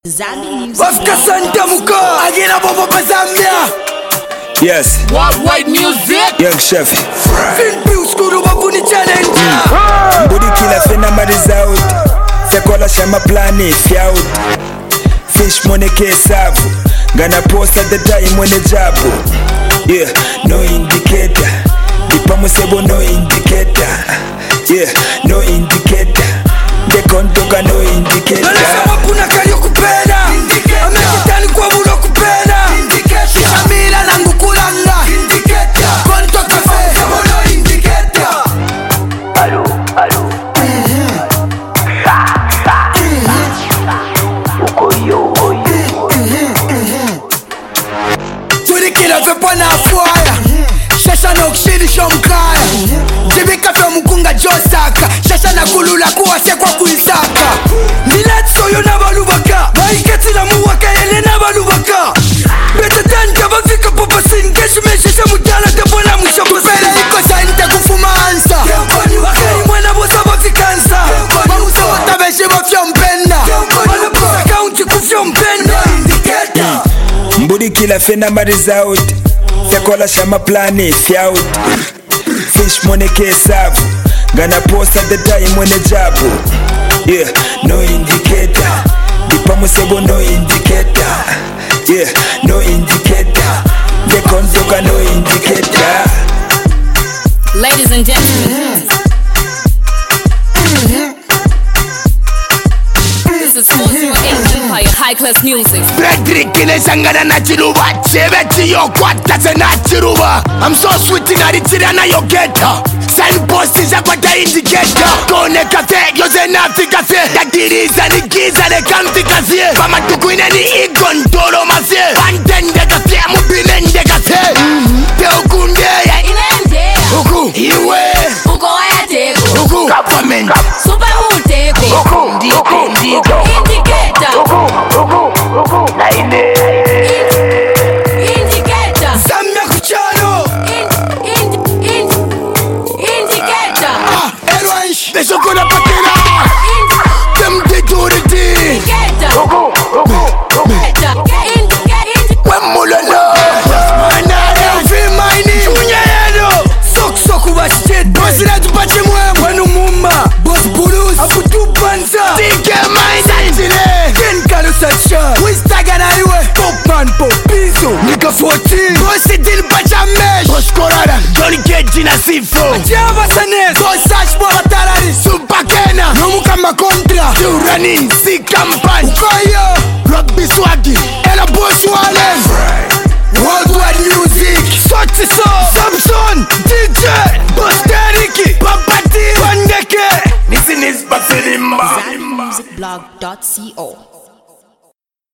Wafka Santa Muka Agina Bobo Bazamia. Yes. Worldwide music. Young Chef. Fin Pills Kuru Babuni Challenge. Budi kila fena marizao. Fekola shama plani fiao. Fish money kesavu. Gonna post at the time when the jabu. Yeah, no indicator. Ipamu sebo no indicator. Yeah, no indicator. De kontoka no indicator. Nalesa mapuna kari kupenda. Amekitani kwa mulo kupenda. Shamila na ngukulanga. Kontoka sebo no indicator. Allo. Ukoyo. Turikila vepo na fuaya. Shasha na ukshiri shomkaya. Jibika fe mukunga josaka. Shasha na kulula kuwase kwa kuisaka. Miletso yo na balubaka. Baiketi na muwaka ele na balubaka. Bete tenta bafika popa singeshi meshisha mutala tepona mwisho kusele iko sainte kufuma ansa. Wakari mwena bosa bafikansa. Mamusa watabeshe bafyo mpenda. Wanabusa kaunti kufyo mpenda. Mbudi kila fena marizao. Fekola shama plani fiao. Fish money kesavu. Gonna post at the time when the jabu. Yeah, no indicator. Ipamu sebo no indicator. Yeah, no indicator. De kontoka no indicator. Ladies and gentlemen, this is 428 Empire High Class Music. Frederick ineshangana na chiruba. Chebeti yo kwata tena chiruba. I'm so sweet inaritira na yo geta. Signpost isha kwa ta indicator. Kone kafe, yose nafi kafe. Dakiriza ni giza ne kamfi kafe. Kama tukuine ni ikontoro mafye. Pantende kafe, mubinende kafe. Teukunde ya Inende uku iwe uko waya teko uku government super muteko uku ndiko indicator Naine. indicator Samya kuchalo indicator Erwansh Beshokona patera Dem de turiti indicator Wemulolo Manare Vimaini Chunyayeno Sok bashit Bosina tupache mwe Wenu mumba Boss Burus Afutu Banza Tike Maini Santile Ken Kalu Sachon Wistaga na iwe Popman Popizo Nika 14 Bossi Dil Bachamesh Boss Korara Johnny Keji na Sifo Ajava Sanes Boss Ashbola Tarari Super Kena Nomu kama kontra Turani Si Kampan Ukoyo Rugby Swagi Ela Boss Wallen Worldwide music Sochi So Samson DJ Boss Deriki Papati Pandeke Nisi Nispa Silimba Musicblog.co